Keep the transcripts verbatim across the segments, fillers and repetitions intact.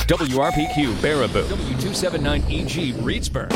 W R P Q Baraboo, W two seventy-nine E G Reedsburg.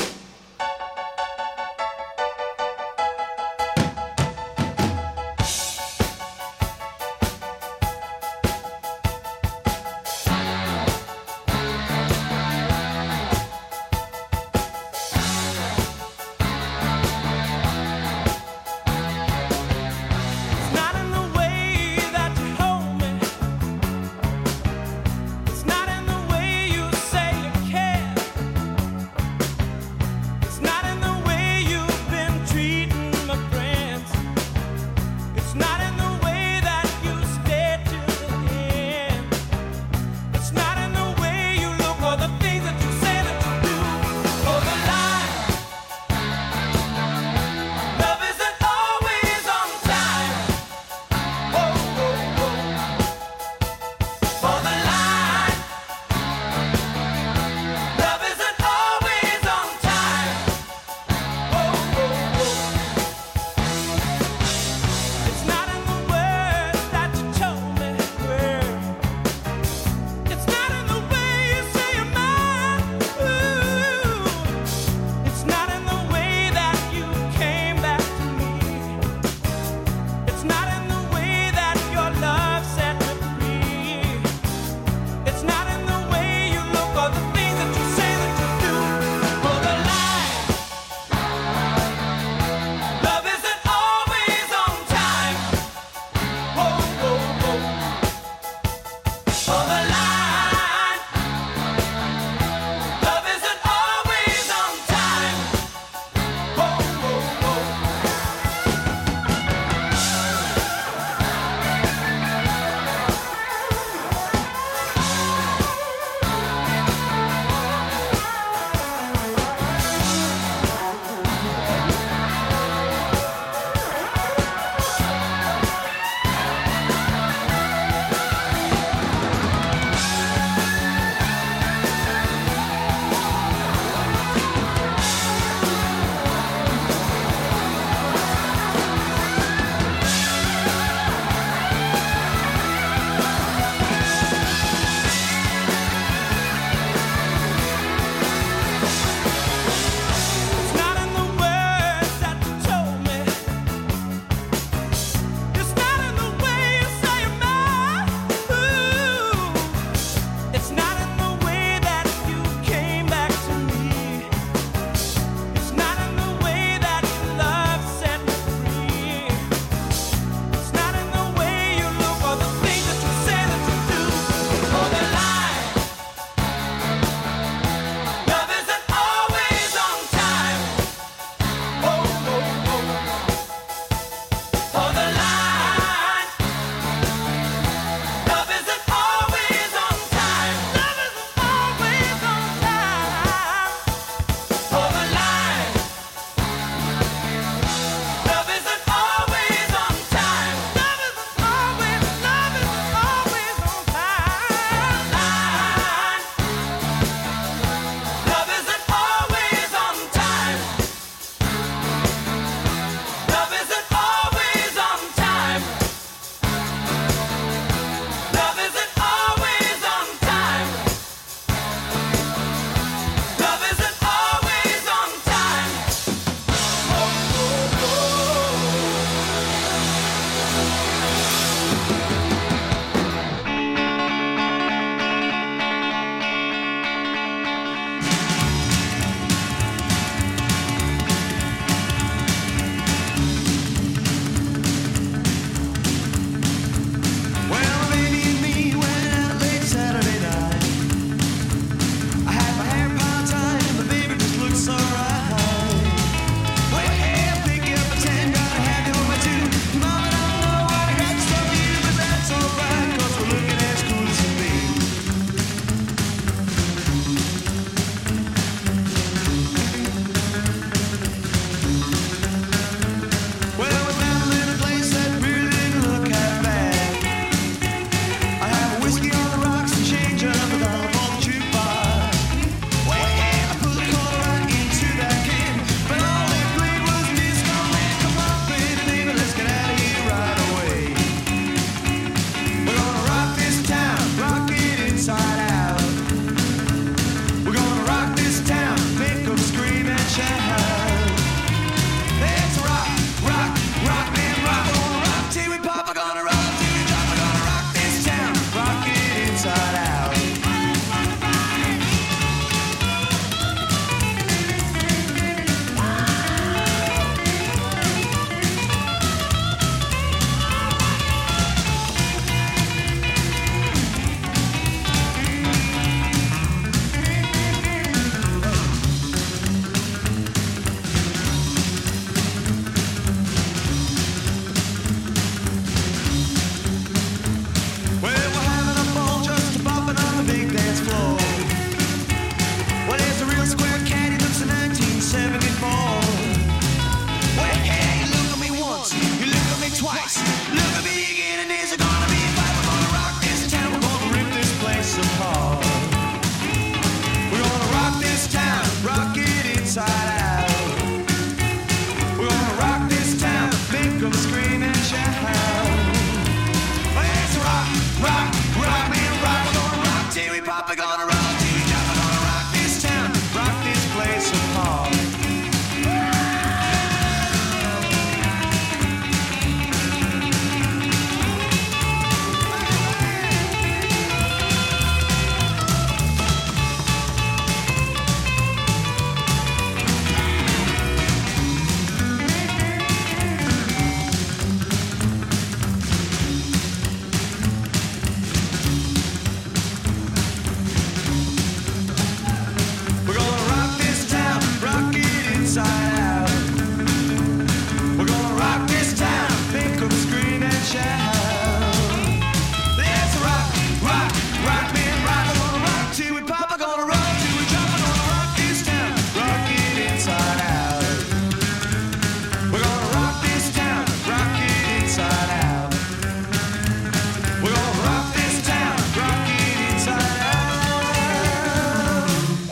inside out. We're gonna rock this town, think of scream and shout. Let's rock, rock, rock me, rock. We're gonna rock till we pop, we're gonna rock till we drop. We're gonna rock this town, rock it inside out. We're gonna rock this town, rock it inside out. We're gonna rock this town, rock it inside out.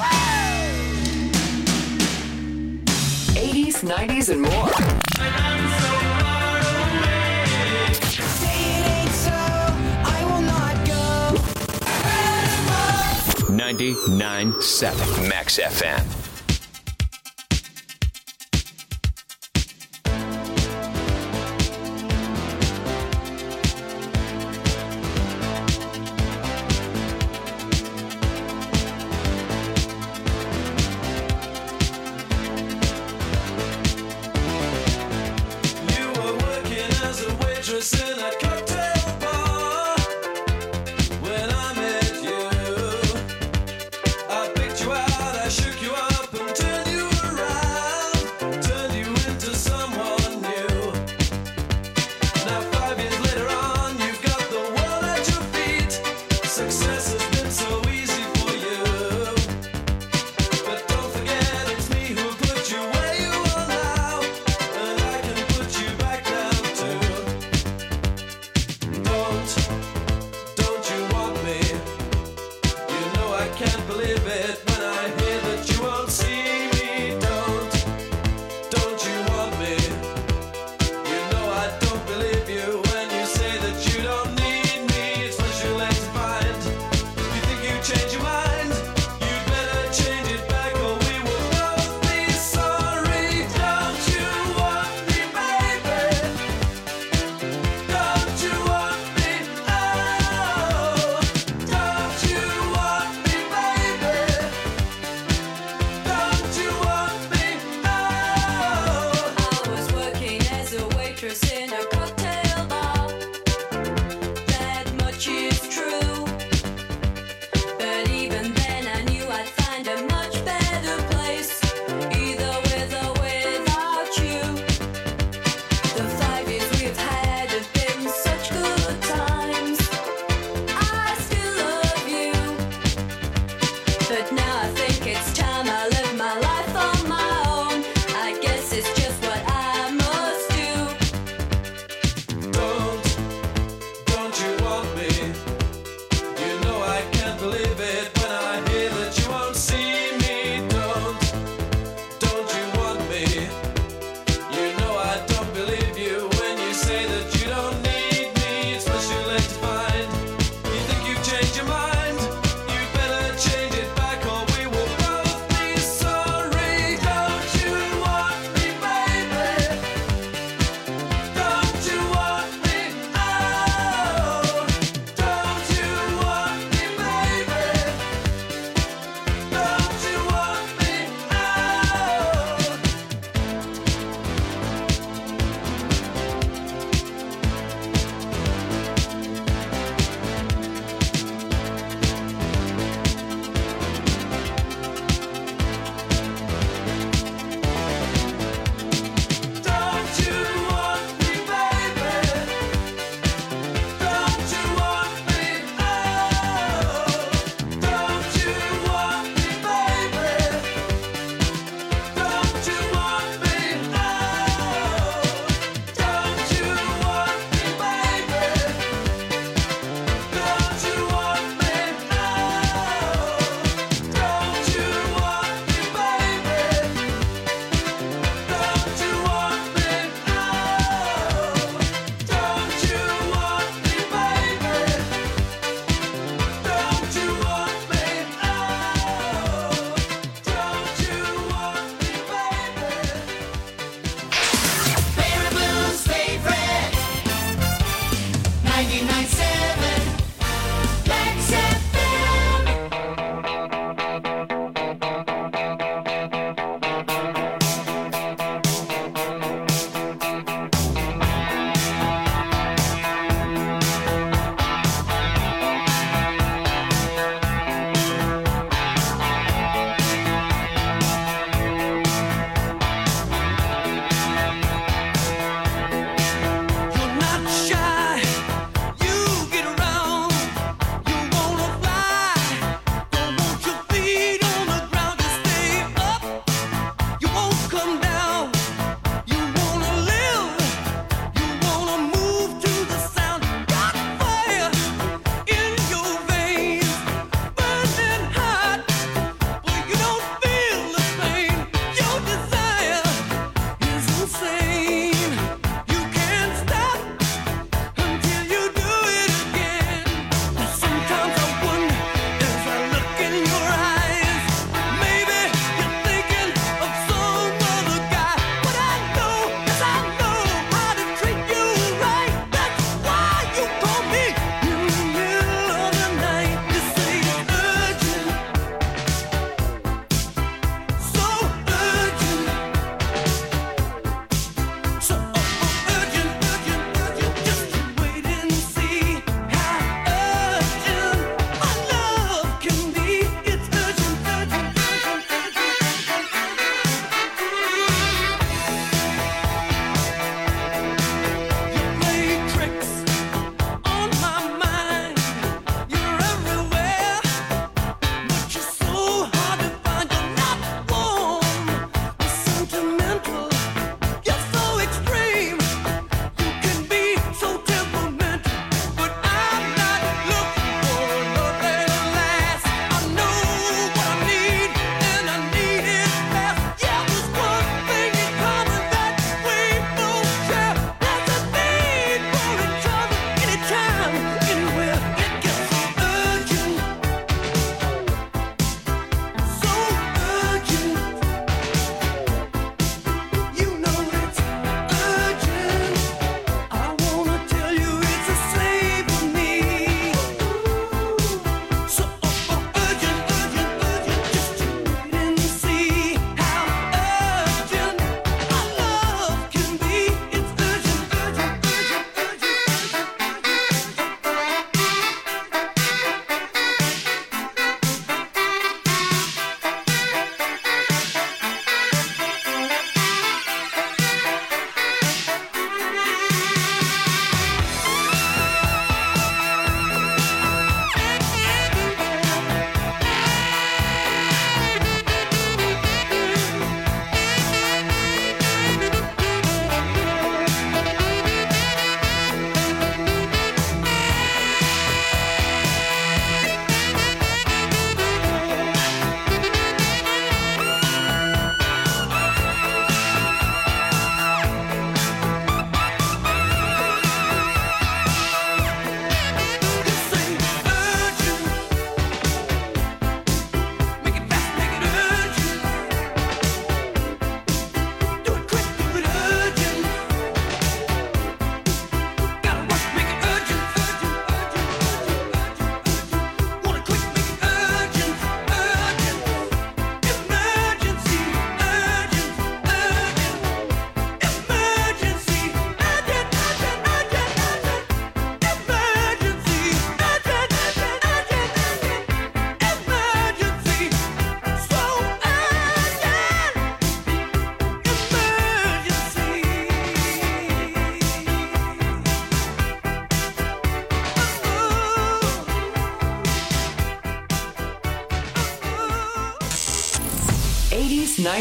eighties, nineties, and more. ninety-nine point seven Max F M. You were working as a waitress in a cocktail bar. When I met you, I picked you out, I shook you up.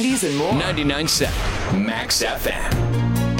nineties and more. ninety-nine point seven Max F M.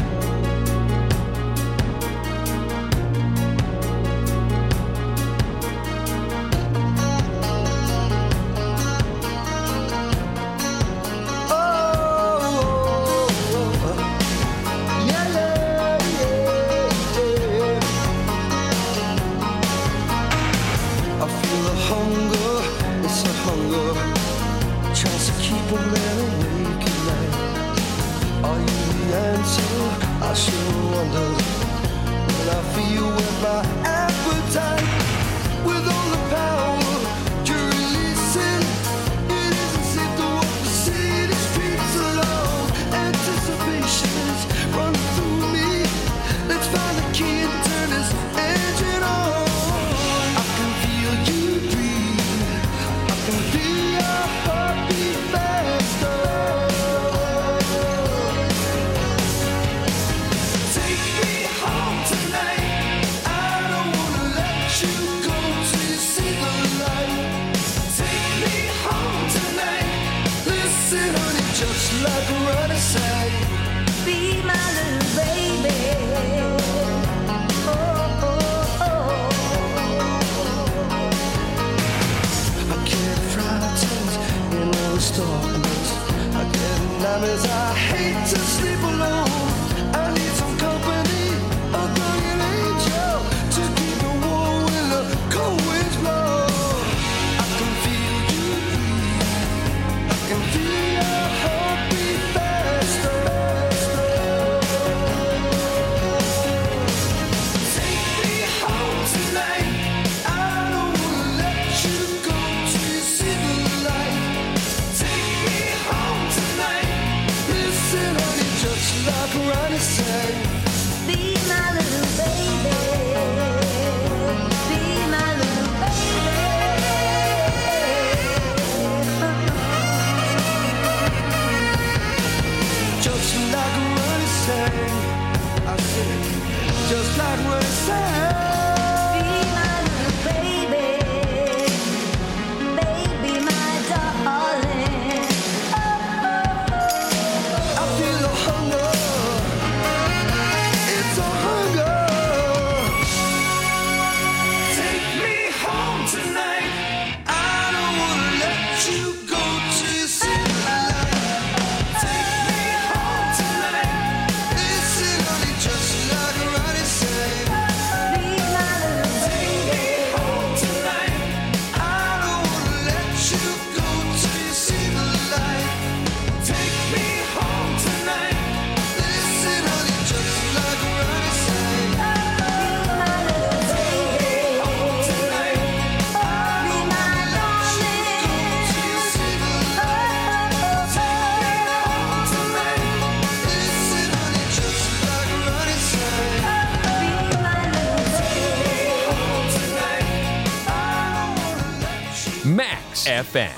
Max F M.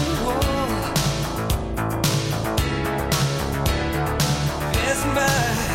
Bye.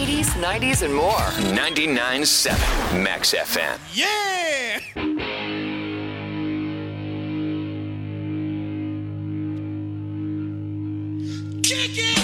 eighties, nineties, and more. ninety-nine point seven Max F M. Yeah! Kick it!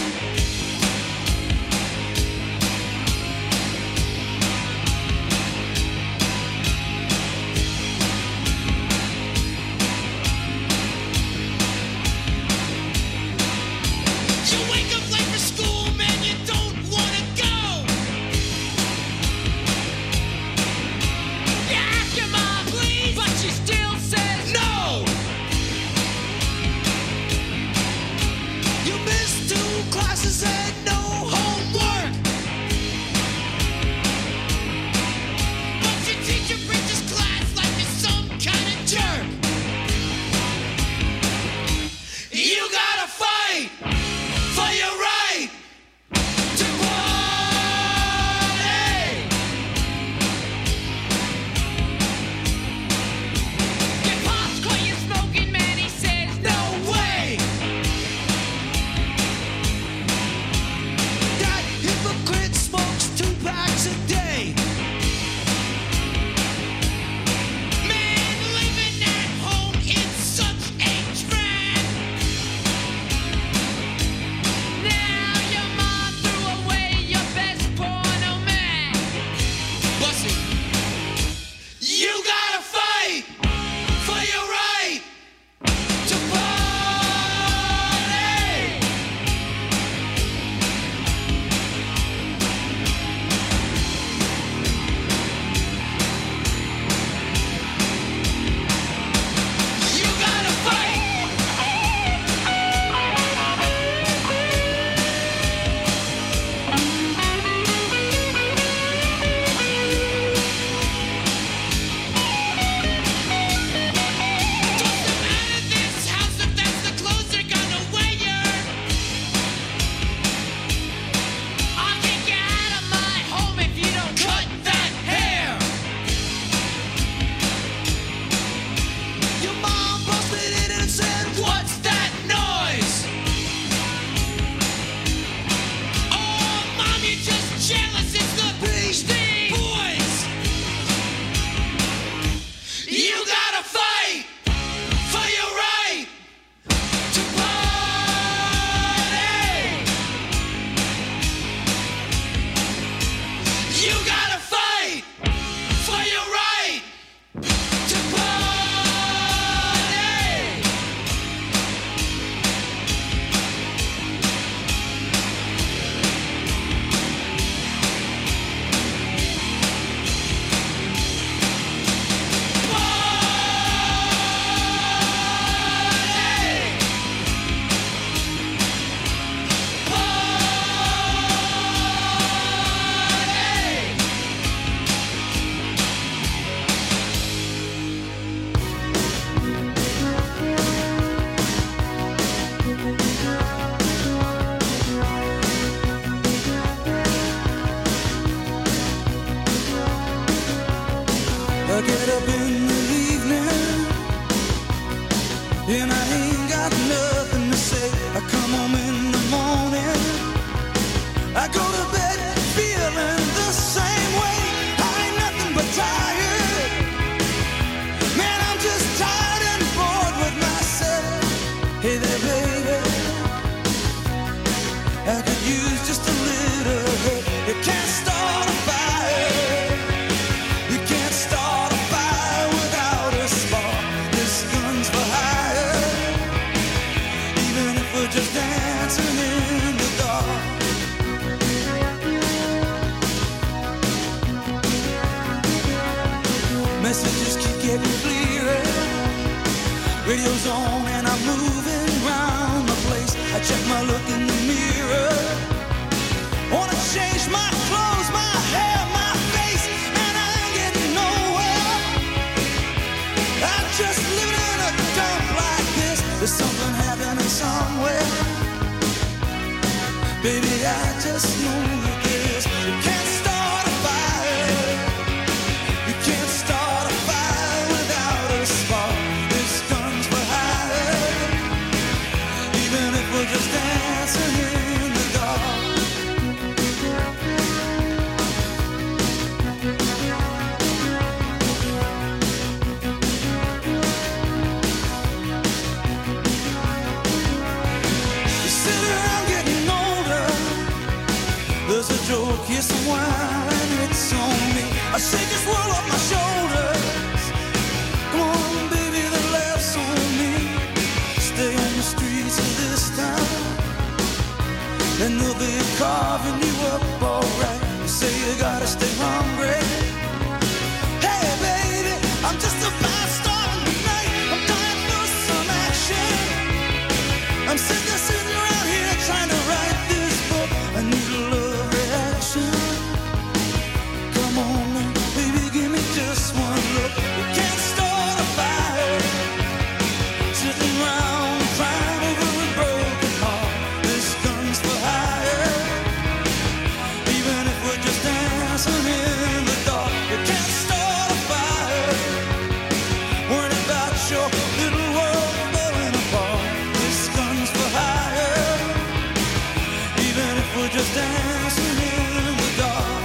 Just dancing in the dark. There's a joke, here's some wine, it's on me. I shake this world off my shoulders. Come on, baby, the laughs on me. Stay on the streets of this town, and they'll be carving you up alright. You say you gotta stay hungry. Hey, baby, I'm just a fast star tonight. I'm dying for some action. I'm sick of sitting around here trying to write this book. I need a love reaction. Come on now, baby, give me just one look. You can't start a fire sitting around crying over a broken heart. This gun's for hire. Even if we're just dancing in the dark, you can't start a fire worrying about your little world falling apart. This gun's for hire. Even if we're just dancing in the dark.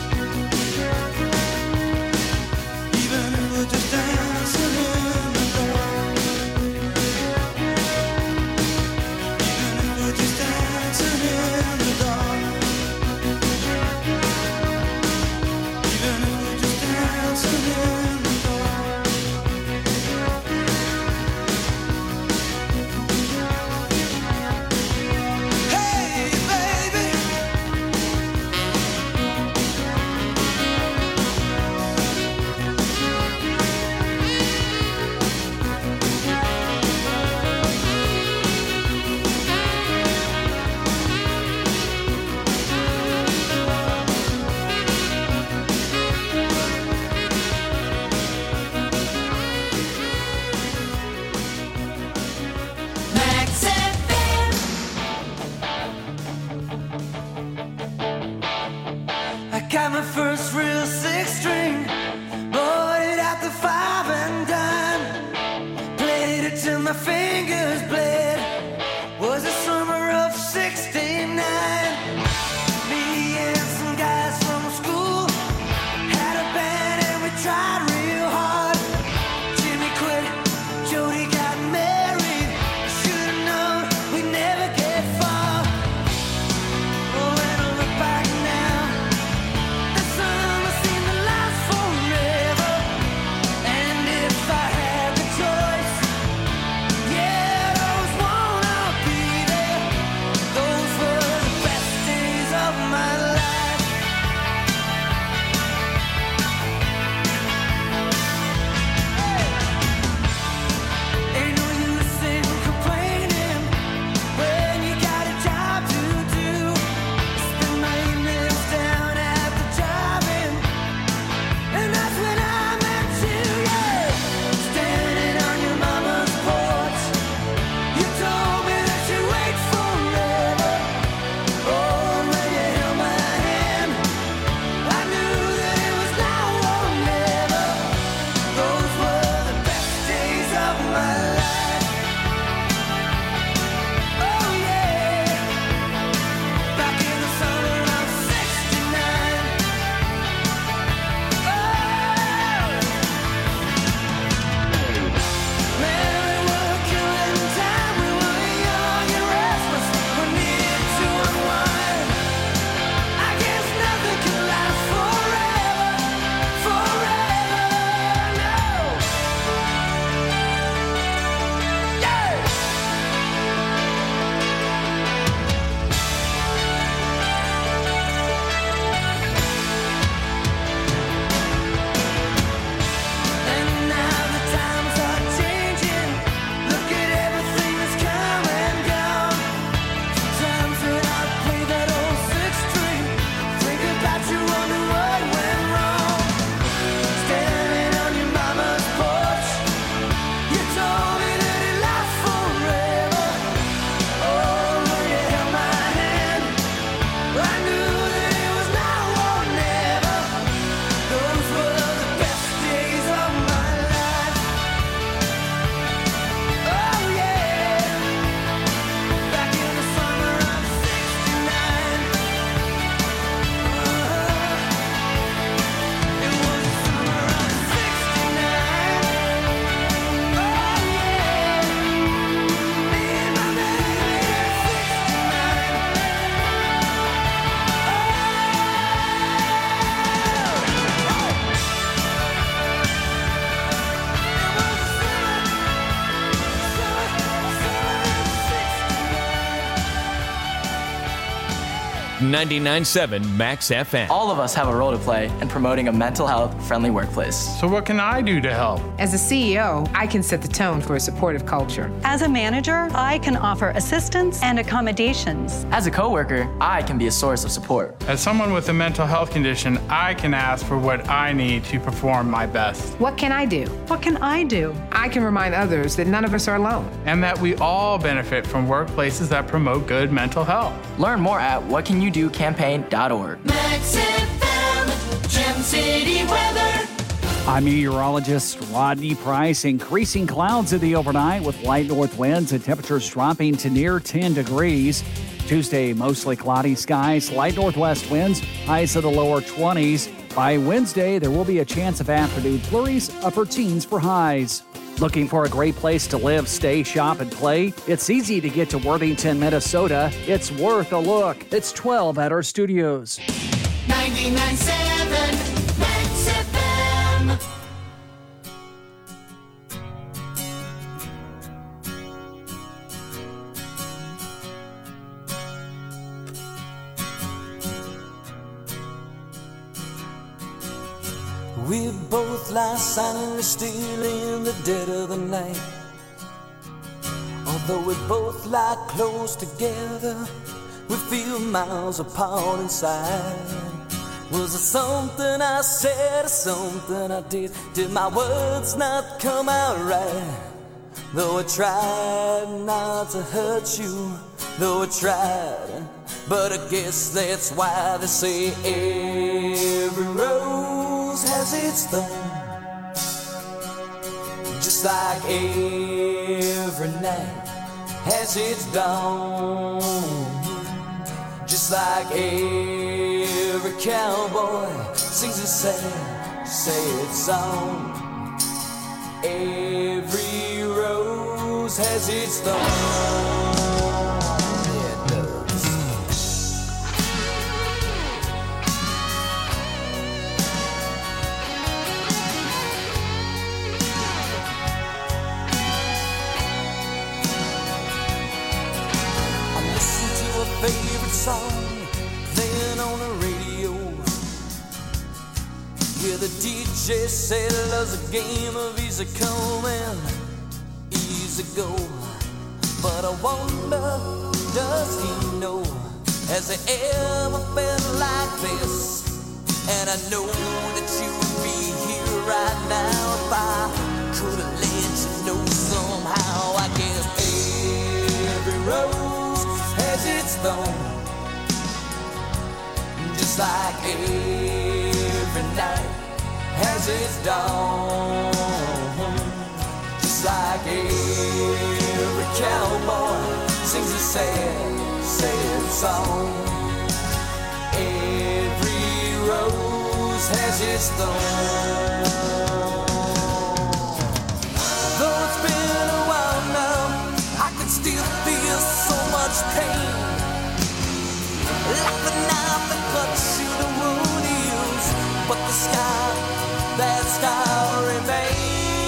Even if we're just dancing in the dark. Even if we're just dancing in the dark. Even if we're just dancing in the dark. Hey, baby. Max F M. I got my first real six string, bought it at the five and dime, played it till my fingers bled. Was the summer of sixty-nine. Me and some guys from school had a band and we tried real hard. Jimmy quit, Jody got married. Should've known we'd never get far. Oh, when I look back now, the summer seemed to last forever. And if I had the choice, yeah, those ninety-nine point seven Max F M. All of us have a role to play in promoting a mental health friendly workplace. So what can I do to help? As a C E O, I can set the tone for a supportive culture. As a manager, I can offer assistance and accommodations. As a coworker, I can be a source of support. As someone with a mental health condition, I can ask for what I need to perform my best. What can I do? What can I do? I can remind others that none of us are alone. And that we all benefit from workplaces that promote good mental health. Learn more at what can you do campaign dot org. Max F M, Gem City weather. I'm meteorologist Rodney Price. Increasing clouds in the overnight with light north winds and temperatures dropping to near ten degrees. Tuesday, mostly cloudy skies, light northwest winds, highs in the lower twenties. By Wednesday, there will be a chance of afternoon flurries, upper teens for highs. Looking for a great place to live, stay, shop, and play? It's easy to get to Worthington, Minnesota. It's worth a look. It's twelve at our studios. ninety-nine point seven Max F M. We both lie silently still in the dead of the night. Although we both lie close together, we feel miles apart inside. Was it something I said or something I did? Did my words not come out right? Though I tried not to hurt you, though I tried, but I guess that's why they say every rose has its thorn. Just like every night has its dawn. Just like every cowboy sings a sad, sad song. Every rose has its thorn. Yeah, it does. I listen to a favorite song playing on the radio. Yeah, the D J said love's a game of easy come and easy go. But I wonder, does he know? Has he ever felt like this? And I know that you would be here right now if I could have let you know somehow. I guess every rose has its thorn. Just like every night has its dawn. Just like every cowboy sings a sad, sad song. Every rose has its thorn. Though it's been a while now, I can still feel so much pain. Like the knife that cuts you, the wound heals, but the scar, that scar remains.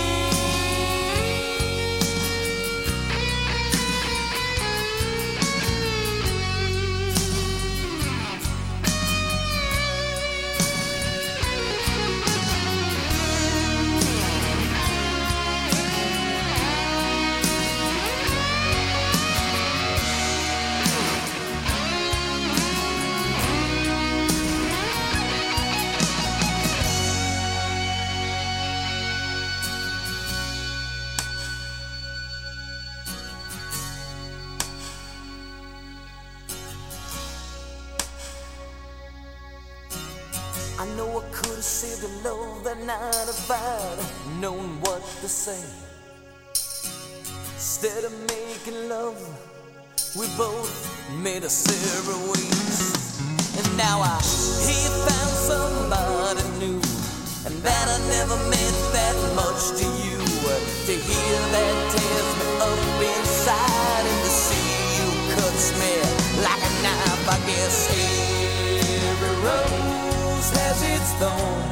I know I could have saved the love that night if I'd known what to say. Instead of making love, we both made a separate ways. And now I hear you found somebody new, and that I never meant that much to you. To hear that tears me up inside, and to see you cuts me like a knife. I guess every rose has its thorn.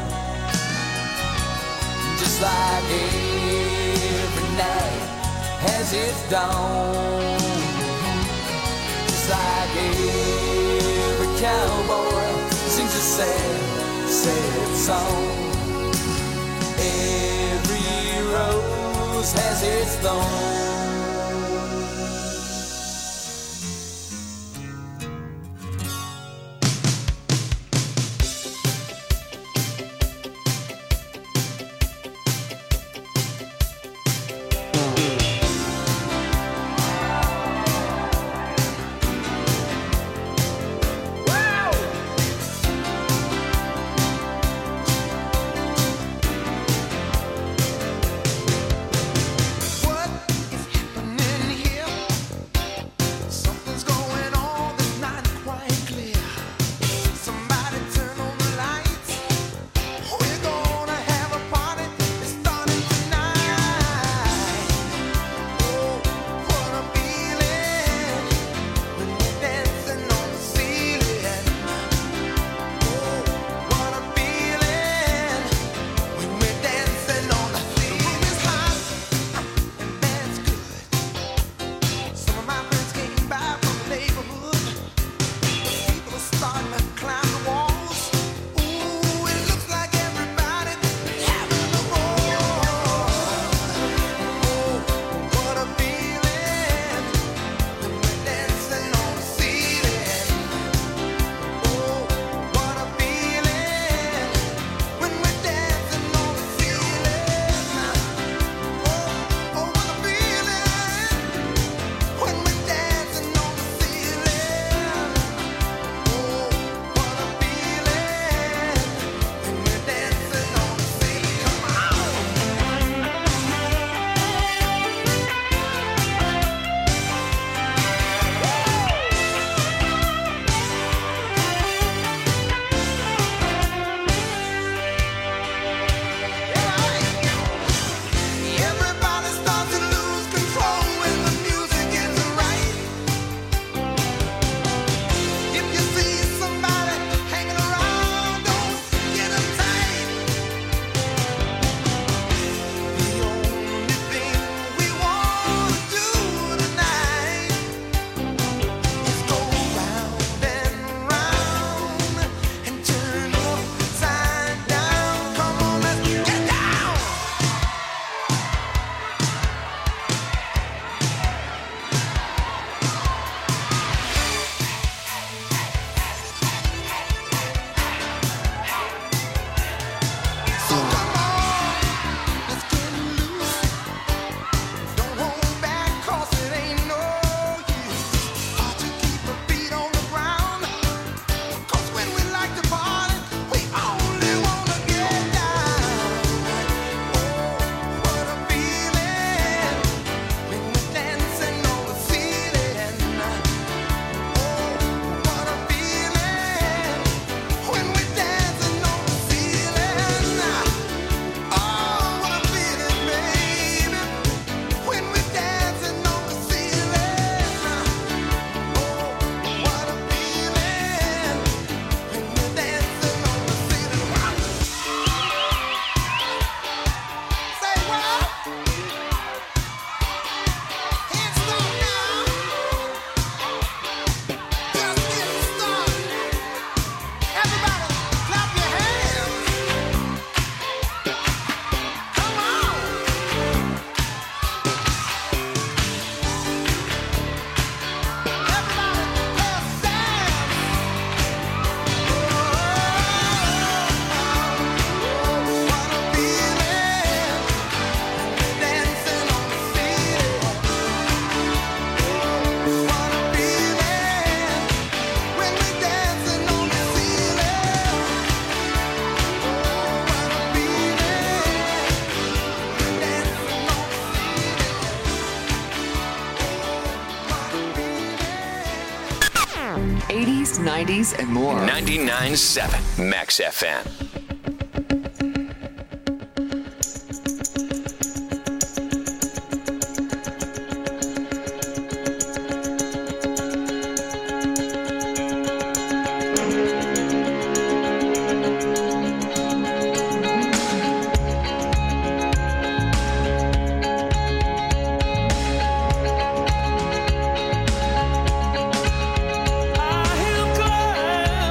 Just like every night has its dawn. Just like every cowboy sings a sad, sad song. Every rose has its thorn. eighties, nineties, and more. ninety-nine point seven Max F M. I am glad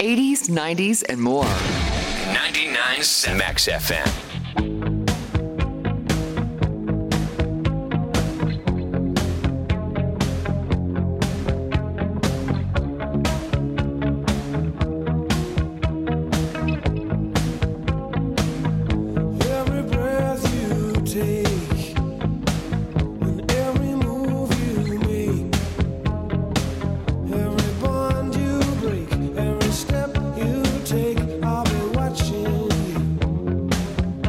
eighties, nineties, and more. ninety-nine point seven Max F M. Step you take, I'll be watching you.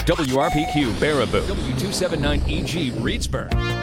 W R P Q Baraboo. W two seventy-nine E G Reedsburg.